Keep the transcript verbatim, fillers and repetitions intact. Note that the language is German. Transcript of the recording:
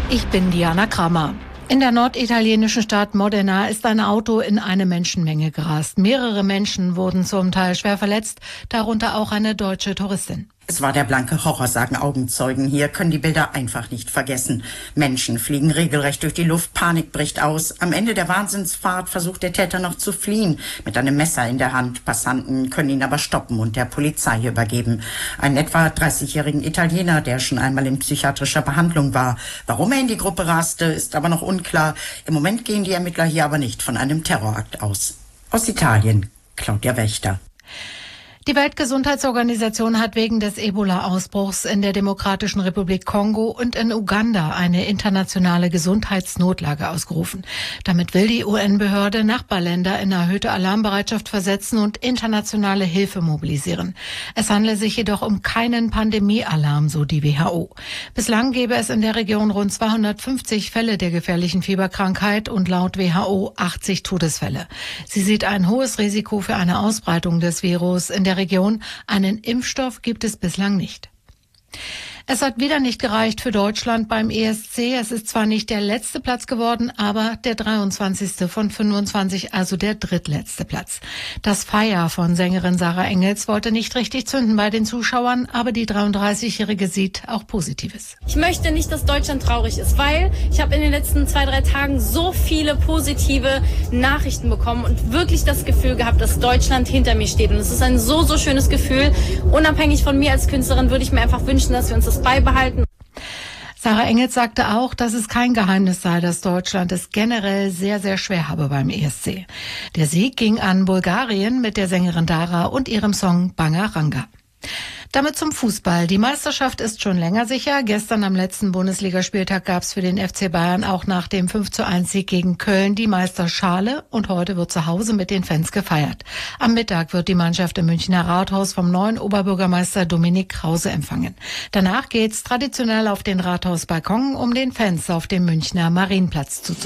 Ich bin Diana Kramer. In der norditalienischen Stadt Modena ist ein Auto in eine Menschenmenge gerast. Mehrere Menschen wurden zum Teil schwer verletzt, darunter auch eine deutsche Touristin. Es war der blanke Horror, sagen Augenzeugen. Hier können die Bilder einfach nicht vergessen. Menschen fliegen regelrecht durch die Luft, Panik bricht aus. Am Ende der Wahnsinnsfahrt versucht der Täter noch zu fliehen, mit einem Messer in der Hand. Passanten können ihn aber stoppen und der Polizei übergeben. Einen etwa dreißigjährigen Italiener, der schon einmal in psychiatrischer Behandlung war. Warum er in die Gruppe raste, ist aber noch unklar. Im Moment gehen die Ermittler hier aber nicht von einem Terrorakt aus. Aus Italien, Claudia Wächter. Die Weltgesundheitsorganisation hat wegen des Ebola-Ausbruchs in der Demokratischen Republik Kongo und in Uganda eine internationale Gesundheitsnotlage ausgerufen. Damit will die U N-Behörde Nachbarländer in erhöhte Alarmbereitschaft versetzen und internationale Hilfe mobilisieren. Es handle sich jedoch um keinen Pandemiealarm, so die W H O. Bislang gäbe es in der Region rund zweihundertfünfzig Fälle der gefährlichen Fieberkrankheit und laut W H O achtzig Todesfälle. Sie sieht ein hohes Risiko für eine Ausbreitung des Virus in der Region. Einen Impfstoff gibt es bislang nicht. Es hat wieder nicht gereicht für Deutschland beim E S C. Es ist zwar nicht der letzte Platz geworden, aber der dreiundzwanzigste von fünfundzwanzig, also der drittletzte Platz. Das Feier von Sängerin Sarah Engels wollte nicht richtig zünden bei den Zuschauern, aber die dreiunddreißigjährige sieht auch Positives. Ich möchte nicht, dass Deutschland traurig ist, weil ich habe in den letzten zwei, drei Tagen so viele positive Nachrichten bekommen und wirklich das Gefühl gehabt, dass Deutschland hinter mir steht. Und es ist ein so, so schönes Gefühl. Unabhängig von mir als Künstlerin würde ich mir einfach wünschen, dass wir uns das beibehalten. Sarah Engels sagte auch, dass es kein Geheimnis sei, dass Deutschland es generell sehr, sehr schwer habe beim E S C. Der Sieg ging an Bulgarien mit der Sängerin Dara und ihrem Song Bangaranga. Damit zum Fußball. Die Meisterschaft ist schon länger sicher. Gestern am letzten Bundesligaspieltag gab es für den F C Bayern auch nach dem fünf zu eins Sieg gegen Köln die Meisterschale und heute wird zu Hause mit den Fans gefeiert. Am Mittag wird die Mannschaft im Münchner Rathaus vom neuen Oberbürgermeister Dominik Krause empfangen. Danach geht's traditionell auf den Rathausbalkon, um den Fans auf dem Münchner Marienplatz zuzuschauen.